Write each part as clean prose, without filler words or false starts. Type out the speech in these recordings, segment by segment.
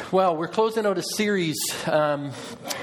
Well, we're closing out a series that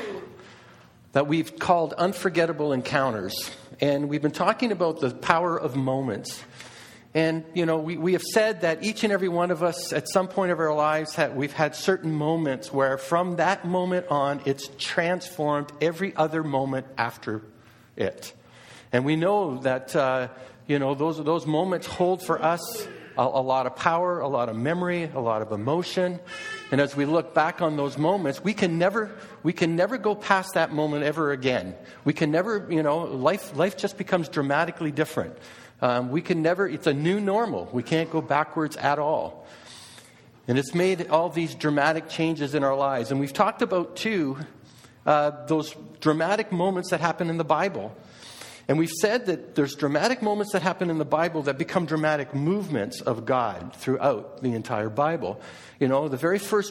we've called Unforgettable Encounters. And we've been talking about the power of moments. And, we have said that each and every one of us at some point of our lives, we've had certain moments where from that moment on, it's transformed every other moment after it. And we know that, those moments hold for us a lot of power, a lot of memory, a lot of emotion. And as we look back on those moments, we can never go past that moment ever again. We can never, life just becomes dramatically different. It's a new normal. We can't go backwards at all. And it's made all these dramatic changes in our lives. And we've talked about, too, those dramatic moments that happen in the Bible. And we've said that there's dramatic moments that happen in the Bible that become dramatic movements of God throughout the entire Bible. The very first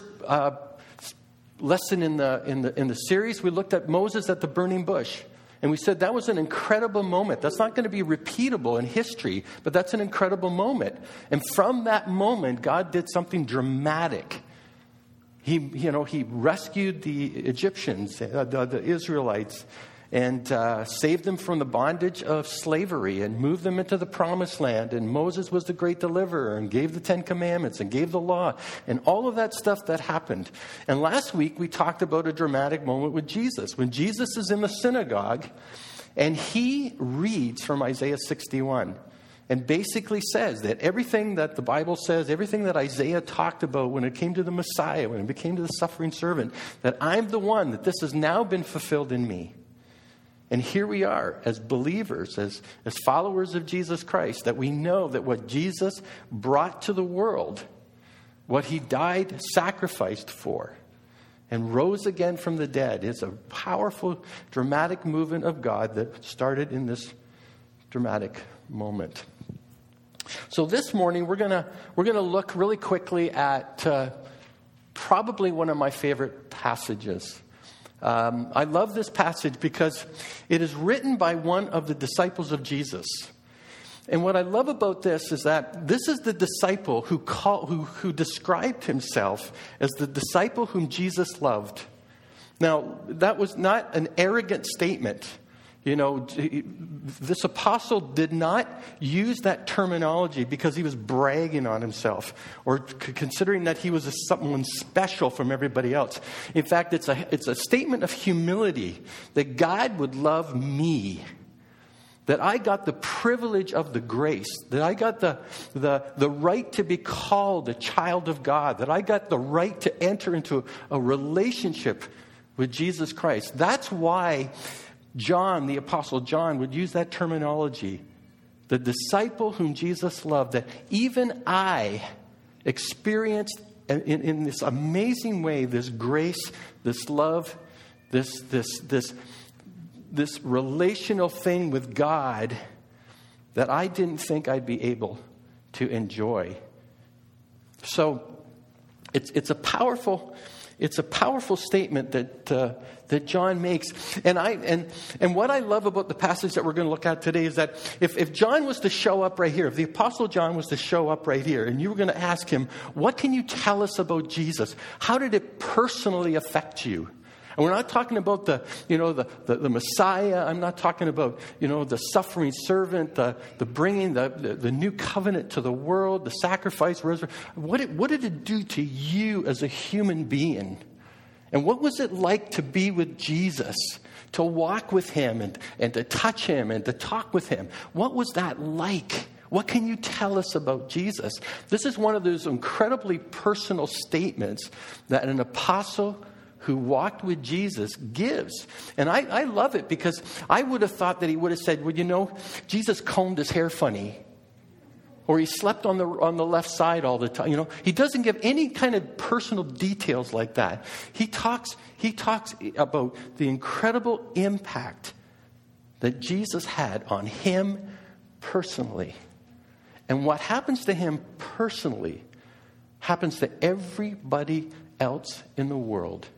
lesson in the series, we looked at Moses at the burning bush. And we said that was an incredible moment. That's not going to be repeatable in history, but that's an incredible moment. And from that moment, God did something dramatic. He rescued the Egyptians, the Israelites, and saved them from the bondage of slavery and moved them into the promised land. And Moses was the great deliverer and gave the 10 Commandments and gave the law and all of that stuff that happened. And last week we talked about a dramatic moment with Jesus. When Jesus is in the synagogue and he reads from Isaiah 61 and basically says that everything that the Bible says, everything that Isaiah talked about when it came to the Messiah, when it came to the suffering servant, that I'm the one, that this has now been fulfilled in me. And here we are as believers, as followers of Jesus Christ, that we know that what Jesus brought to the world, what he died, sacrificed for, and rose again from the dead is a powerful, dramatic movement of God that started in this dramatic moment. So this morning we're gonna look really quickly at probably one of my favorite passages. I love this passage because it is written by one of the disciples of Jesus. And what I love about this is that this is the disciple who described himself as the disciple whom Jesus loved. Now, that was not an arrogant statement. This apostle did not use that terminology because he was bragging on himself or considering that he was someone special from everybody else. In fact, it's a statement of humility that God would love me, that I got the privilege of the grace, that I got the right to be called a child of God, that I got the right to enter into a relationship with Jesus Christ. That's why John, the Apostle John, would use that terminology. The disciple whom Jesus loved, that even I experienced in this amazing way, this grace, this love, this relational thing with God that I didn't think I'd be able to enjoy. So it's a powerful statement that John makes. And what I love about the passage that we're going to look at today is that if John was to show up right here, if the Apostle John was to show up right here, and you were going to ask him, what can you tell us about Jesus? How did it personally affect you? And we're not talking about the Messiah. I'm not talking about, the suffering servant, the bringing the new covenant to the world, the sacrifice, resurrection. What did it do to you as a human being? And what was it like to be with Jesus, to walk with him and to touch him and to talk with him? What was that like? What can you tell us about Jesus? This is one of those incredibly personal statements that an apostle who walked with Jesus gives. And I love it because I would have thought that he would have said, well, Jesus combed his hair funny. Or he slept on the left side all the time. He doesn't give any kind of personal details like that. He talks about the incredible impact that Jesus had on him personally. And what happens to him personally happens to everybody else in the world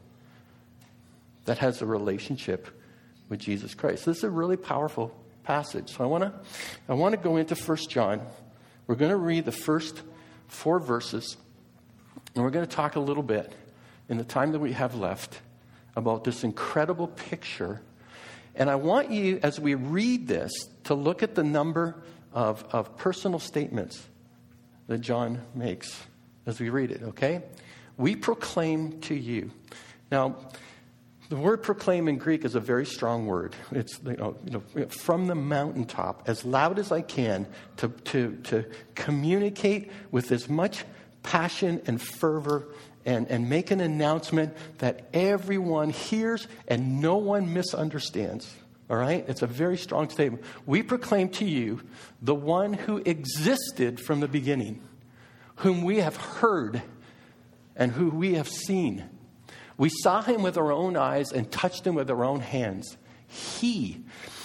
that has a relationship with Jesus Christ. This is a really powerful passage. So I want to go into 1 John. We're going to read the first 4 verses, and we're going to talk a little bit in the time that we have left about this incredible picture. And I want you, as we read this, to look at the number of personal statements that John makes as we read it, okay? We proclaim to you. Now, the word proclaim in Greek is a very strong word. It's from the mountaintop, as loud as I can, to communicate with as much passion and fervor and make an announcement that everyone hears and no one misunderstands. All right? It's a very strong statement. We proclaim to you the one who existed from the beginning, whom we have heard and who we have seen. We saw him with our own eyes and touched him with our own hands. He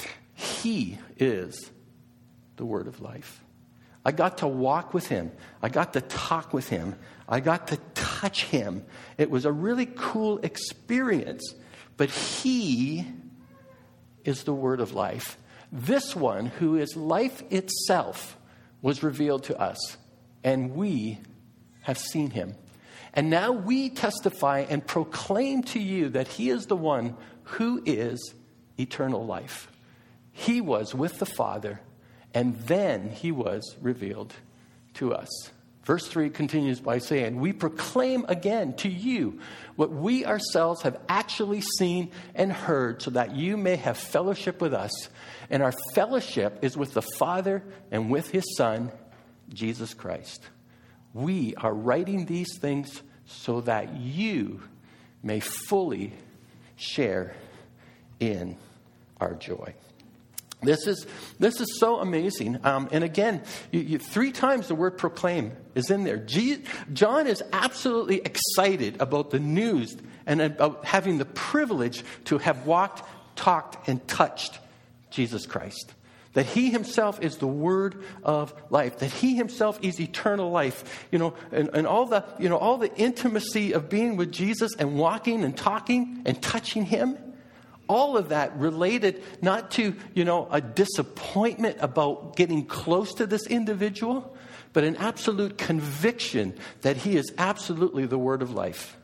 is the word of life. I got to walk with him. I got to talk with him. I got to touch him. It was a really cool experience. But he is the word of life. This one, who is life itself, was revealed to us. And we have seen him. And now we testify and proclaim to you that he is the one who is eternal life. He was with the Father, and then he was revealed to us. Verse 3 continues by saying, we proclaim again to you what we ourselves have actually seen and heard, so that you may have fellowship with us. And our fellowship is with the Father and with his Son, Jesus Christ. We are writing these things so that you may fully share in our joy. This is so amazing. And again, three times the word proclaim is in there. John is absolutely excited about the news and about having the privilege to have walked, talked, and touched Jesus Christ. That he himself is the word of life. That he himself is eternal life. And all the intimacy of being with Jesus and walking and talking and touching him. All of that related not to, a disappointment about getting close to this individual, but an absolute conviction that he is absolutely the word of life.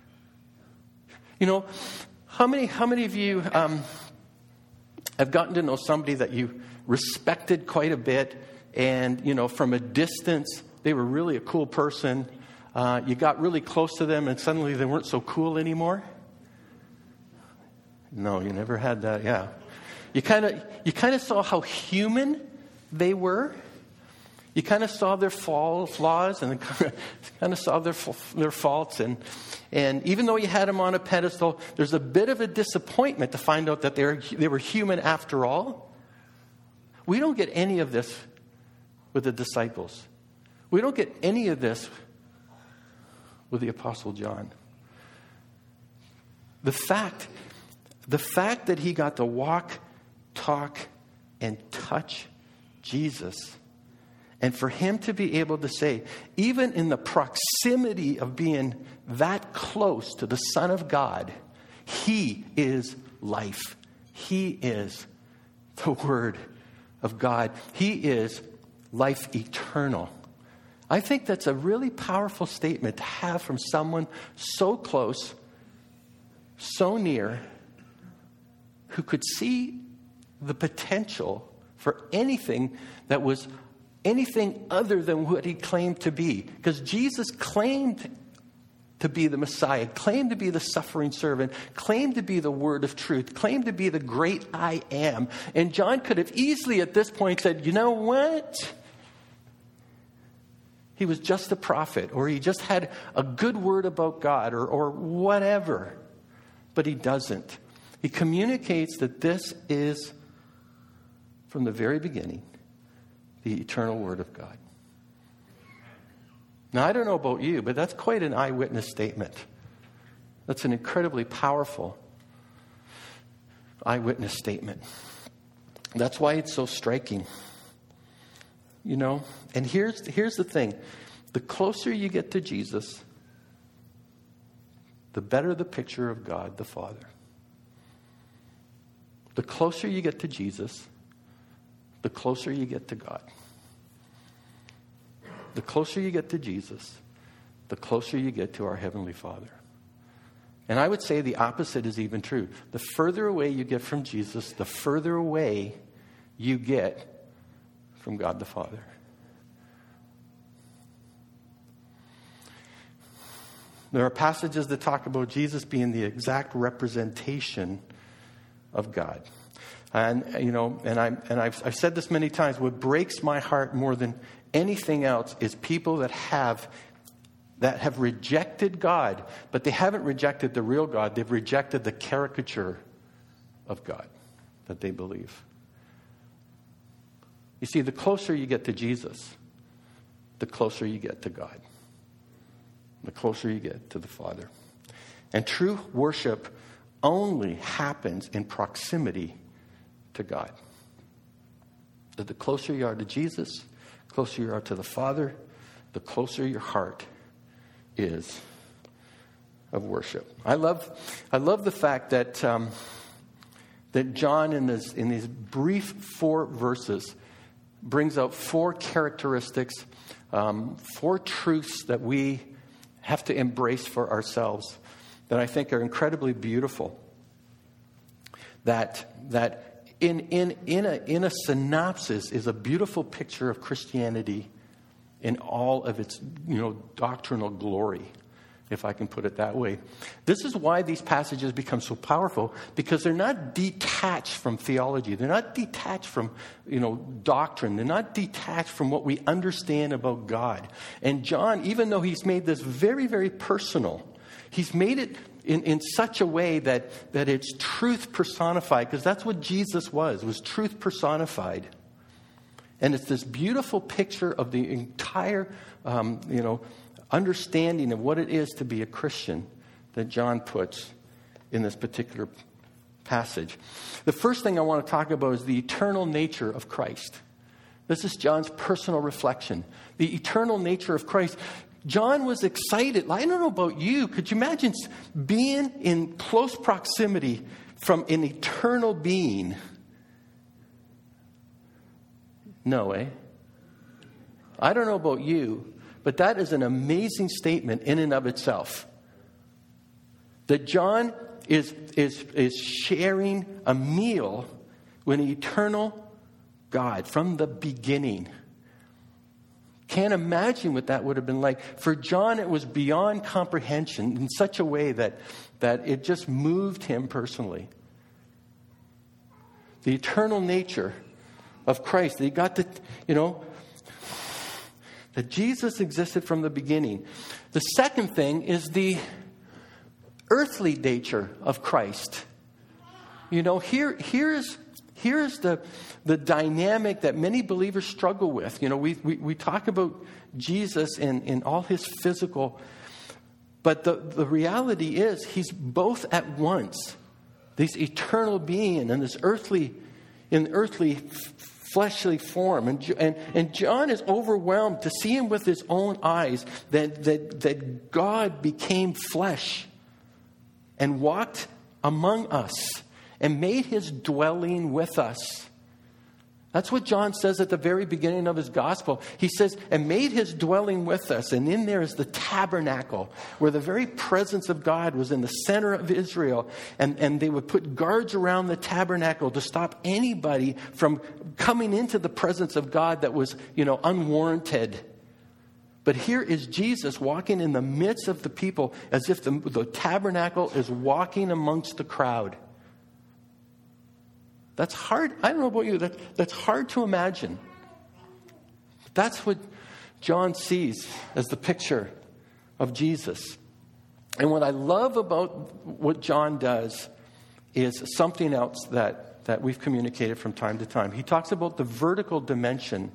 How many of you have gotten to know somebody that you respected quite a bit, and, from a distance, they were really a cool person. You got really close to them, and suddenly they weren't so cool anymore? No, you never had that, yeah. You kind of saw how human they were. You kind of saw their flaws, and kind of saw their faults. And even though you had them on a pedestal, there's a bit of a disappointment to find out that they were human after all. We don't get any of this with the disciples. We don't get any of this with the Apostle John. The fact that he got to walk, talk, and touch Jesus, and for him to be able to say, even in the proximity of being that close to the Son of God, he is life. He is the Word of God. He is life eternal. I think that's a really powerful statement to have from someone so close, so near, who could see the potential for anything that was anything other than what he claimed to be. Because Jesus claimed to be the Messiah, claimed to be the suffering servant, claimed to be the word of truth, claimed to be the great I am. And John could have easily at this point said, you know what? He was just a prophet, or he just had a good word about God, or whatever. But he doesn't. He communicates that this is, from the very beginning, the eternal Word of God. Now, I don't know about you, but that's quite an eyewitness statement. That's an incredibly powerful eyewitness statement. That's why it's so striking. And here's the thing. The closer you get to Jesus, the better the picture of God the Father. The closer you get to Jesus, the closer you get to God. The closer you get to Jesus, the closer you get to our Heavenly Father. And I would say the opposite is even true. The further away you get from Jesus, the further away you get from God the Father. There are passages that talk about Jesus being the exact representation of God. And I've said this many times, what breaks my heart more than anything else is people that have rejected God, but they haven't rejected the real God. They've rejected the caricature of God that they believe. You see, the closer you get to Jesus, the closer you get to God. The closer you get to the Father. And true worship only happens in proximity to God. That the closer you are to Jesus, the closer you are to the Father, the closer your heart is of worship. I love the fact that that John in these brief 4 verses brings out 4 characteristics, 4 truths that we have to embrace for ourselves that I think are incredibly beautiful. That in a synopsis is a beautiful picture of Christianity in all of its doctrinal glory, if I can put it that way. This is why these passages become so powerful, because they're not detached from theology. They're not detached from doctrine. They're not detached from what we understand about God. And John, even though he's made this very, very personal, he's made it in such a way that it's truth personified, because that's what Jesus was truth personified. And it's this beautiful picture of the entire, understanding of what it is to be a Christian that John puts in this particular passage. The first thing I want to talk about is the eternal nature of Christ. This is John's personal reflection. The eternal nature of Christ. John was excited. I don't know about you. Could you imagine being in close proximity from an eternal being? No, eh? I don't know about you, but that is an amazing statement in and of itself. That John is sharing a meal with an eternal God from the beginning. Can't imagine what that would have been like. For John, it was beyond comprehension in such a way that it just moved him personally. The eternal nature of Christ. That he got to, that Jesus existed from the beginning. The second thing is the earthly nature of Christ. Here's the dynamic that many believers struggle with. We talk about Jesus in all his physical, but the reality is he's both at once. This eternal being and this earthly fleshly form. And John is overwhelmed to see him with his own eyes that God became flesh and walked among us and made his dwelling with us. That's what John says at the very beginning of his gospel. He says, and made his dwelling with us. And in there is the tabernacle, where the very presence of God was in the center of Israel. And they would put guards around the tabernacle to stop anybody from coming into the presence of God that was, unwarranted. But here is Jesus walking in the midst of the people as if the tabernacle is walking amongst the crowd. That's hard. I don't know about you. That's hard to imagine. That's what John sees as the picture of Jesus. And what I love about what John does is something else that we've communicated from time to time. He talks about the vertical dimension,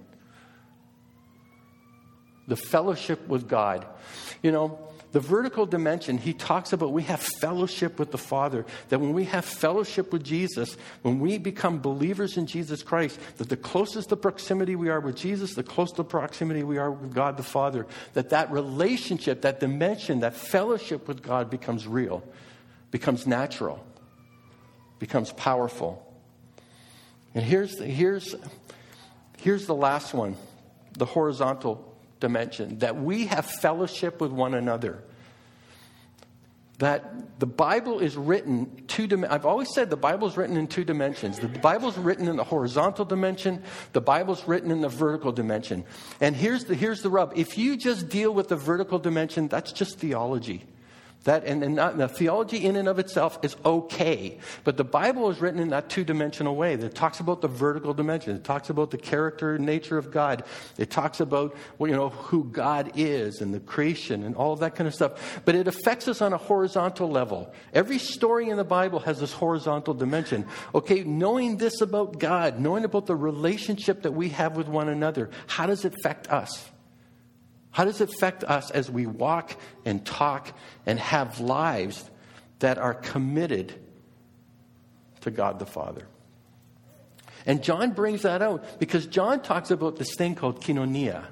the fellowship with God. The vertical dimension, he talks about we have fellowship with the Father. That when we have fellowship with Jesus, when we become believers in Jesus Christ, that the closest the proximity we are with Jesus, the closer the proximity we are with God the Father, that relationship, that dimension, that fellowship with God becomes real, becomes natural, becomes powerful. And here's the last one, the horizontal dimension, that we have fellowship with one another. that the Bible is written I've always said the Bible is written in two dimensions. The Bible is written in the horizontal dimension. The Bible is written in the vertical dimension. And here's the rub. If you just deal with the vertical dimension, that's just theology. That and the theology in and of itself is okay. But the Bible is written in that two-dimensional way. It talks about the vertical dimension. It talks about the character and nature of God. It talks about who God is and the creation and all of that kind of stuff. But it affects us on a horizontal level. Every story in the Bible has this horizontal dimension. Okay, knowing this about God, knowing about the relationship that we have with one another, how does it affect us? How does it affect us as we walk and talk and have lives that are committed to God the Father? And John brings that out because John talks about this thing called koinonia.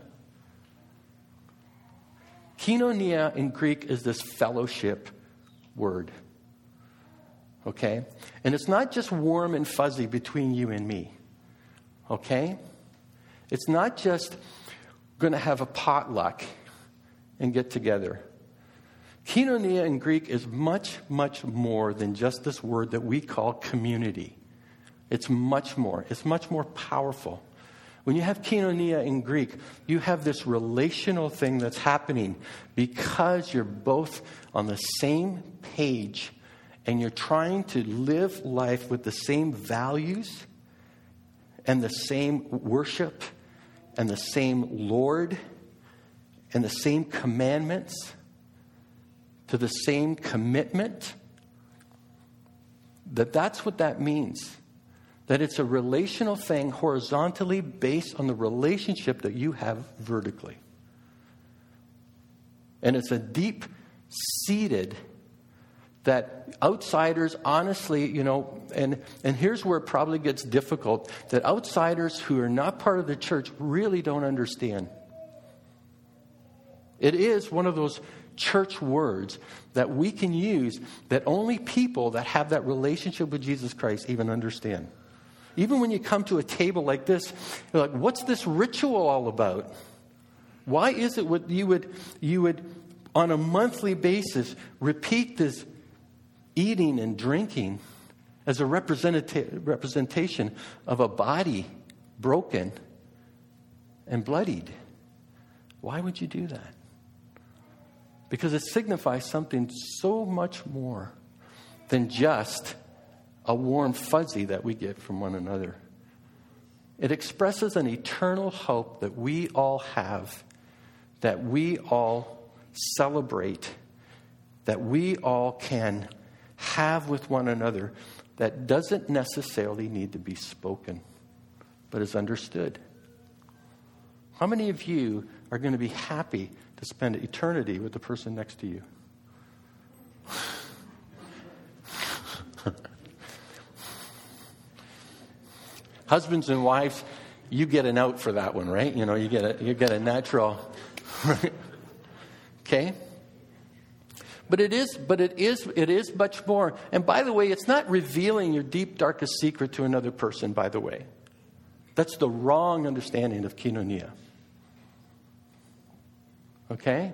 Koinonia in Greek is this fellowship word. Okay? And it's not just warm and fuzzy between you and me. Okay? It's not just going to have a potluck and get together. Koinonia in Greek is much, much more than just this word that we call community. It's much more. It's much more powerful. When you have koinonia in Greek, you have this relational thing that's happening because you're both on the same page and you're trying to live life with the same values and the same worship and the same Lord and the same commandments to the same commitment. That's what that means. That it's a relational thing horizontally based on the relationship that you have vertically. And it's a deep-seated that outsiders honestly, and here's where it probably gets difficult, that outsiders who are not part of the church really don't understand. It is one of those church words that we can use that only people that have that relationship with Jesus Christ even understand. Even when you come to a table like this, you're like, what's this ritual all about? Why is it what you would on a monthly basis repeat this eating and drinking as a representation of a body broken and bloodied? Why would you do that? Because it signifies something so much more than just a warm fuzzy that we get from one another. It expresses an eternal hope that we all have, that we all celebrate, that we all can have with one another, that doesn't necessarily need to be spoken, but is understood. How many of you are going to be happy to spend eternity with the person next to you? Husbands and wives, you get an out for that one, right? You get a natural. Okay? But it is much more. And by the way, it's not revealing your deep, darkest secret to another person, by the way. That's the wrong understanding of koinonia. Okay?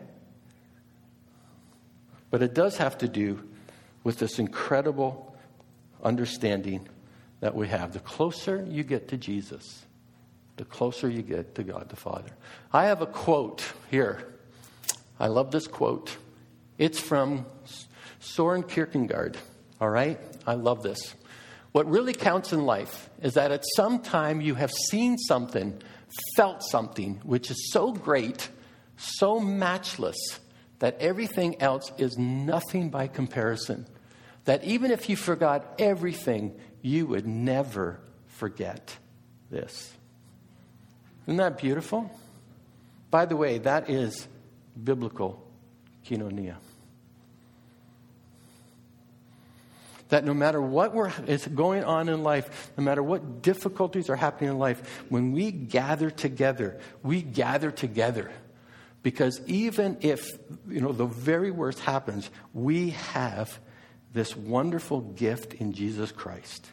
But it does have to do with this incredible understanding that we have. The closer you get to Jesus, the closer you get to God the Father. I have a quote here. I love this quote. It's from Soren Kierkegaard. All right? I love this. What really counts in life is that at some time you have seen something, felt something, which is so great, so matchless, that everything else is nothing by comparison. That even if you forgot everything, you would never forget this. Isn't that beautiful? By the way, that is biblical koinonia. That no matter what is going on in life, no matter what difficulties are happening in life, when we gather together because even if the very worst happens, we have this wonderful gift in Jesus Christ.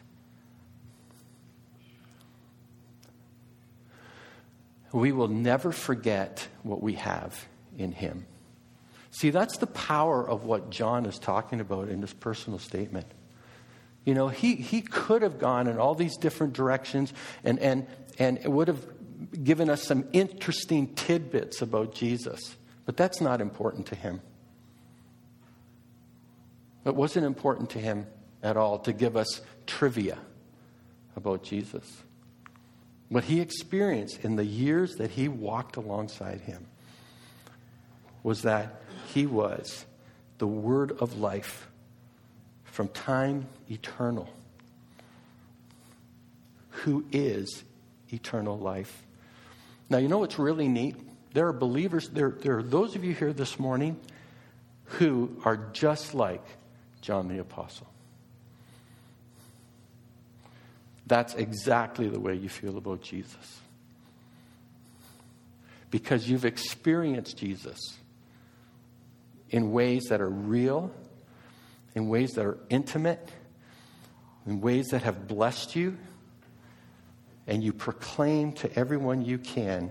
We will never forget what we have in Him. See, that's the power of what John is talking about in this personal statement. You know, he could have gone in all these different directions and it would have given us some interesting tidbits about Jesus. But that's not important to him. It wasn't important to him at all to give us trivia about Jesus. What he experienced in the years that he walked alongside him was that he was the word of life from time eternal, who is eternal life. Now, you know what's really neat? There are believers, there are those of you here this morning who are just like John the Apostle. That's exactly the way you feel about Jesus. Because you've experienced Jesus in ways that are real, in ways that are intimate, in ways that have blessed you, and you proclaim to everyone you can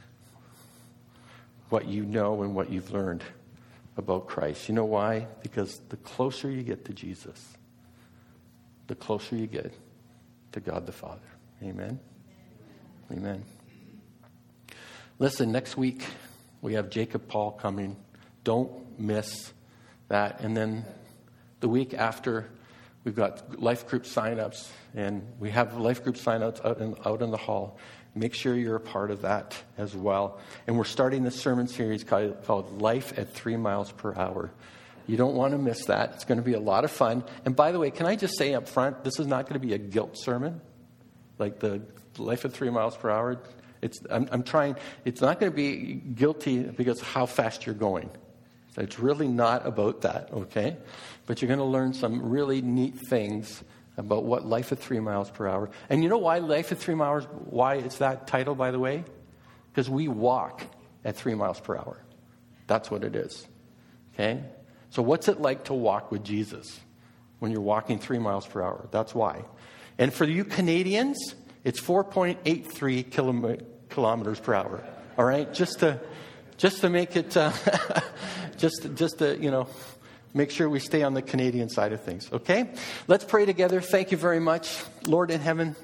what you know and what you've learned about Christ. You know why? Because the closer you get to Jesus, the closer you get to God the Father. Amen? Amen. Listen, next week we have Jacob Paul coming. Don't miss that. And then the week after, we've got life group signups, and we have life group signups out in the hall. Make sure you're a part of that as well. And we're starting this sermon series called Life at 3 miles per hour. You don't want to miss that. It's going to be a lot of fun. And by the way, can I just say up front, this is not going to be a guilt sermon, like the Life at 3 miles per hour. I'm trying. It's not going to be guilty because of how fast you're going. So it's really not about that, okay? But you're going to learn some really neat things about what Life at 3 miles per hour. And you know why Life at 3 miles, why it's that title, by the way? Because we walk at 3 miles per hour. That's what it is, okay? So what's it like to walk with Jesus when you're walking 3 miles per hour? That's why. And for you Canadians, it's 4.83 kilometers per hour, all right? Just to make it, just to, make sure we stay on the Canadian side of things, okay? Let's pray together. Thank you very much, Lord in heaven.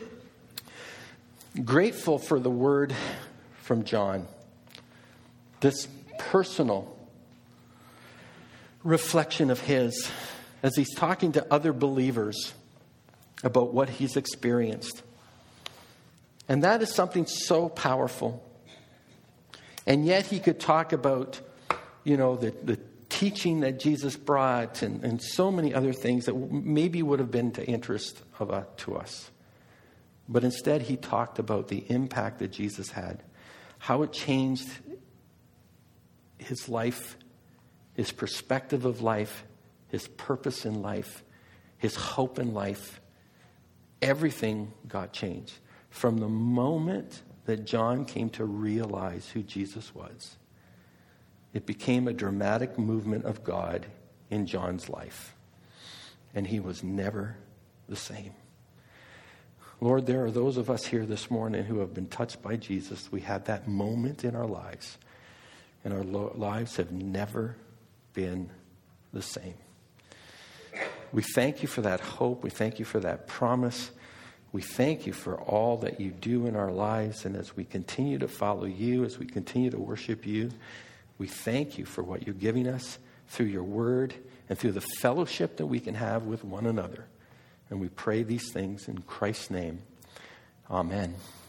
Grateful for the word from John. This personal reflection of his as he's talking to other believers about what he's experienced. And that is something so powerful. And yet he could talk about, the teaching that Jesus brought and so many other things that maybe would have been to interest to us. But instead he talked about the impact that Jesus had, how it changed his life, his perspective of life, his purpose in life, his hope in life. Everything got changed from the moment that John came to realize who Jesus was. It became a dramatic movement of God in John's life. And he was never the same. Lord, there are those of us here this morning who have been touched by Jesus. We had that moment in our lives. And our lives have never been the same. We thank you for that hope. We thank you for that promise. We thank you for all that you do in our lives. And as we continue to follow you, as we continue to worship you, we thank you for what you're giving us through your word and through the fellowship that we can have with one another. And we pray these things in Christ's name. Amen.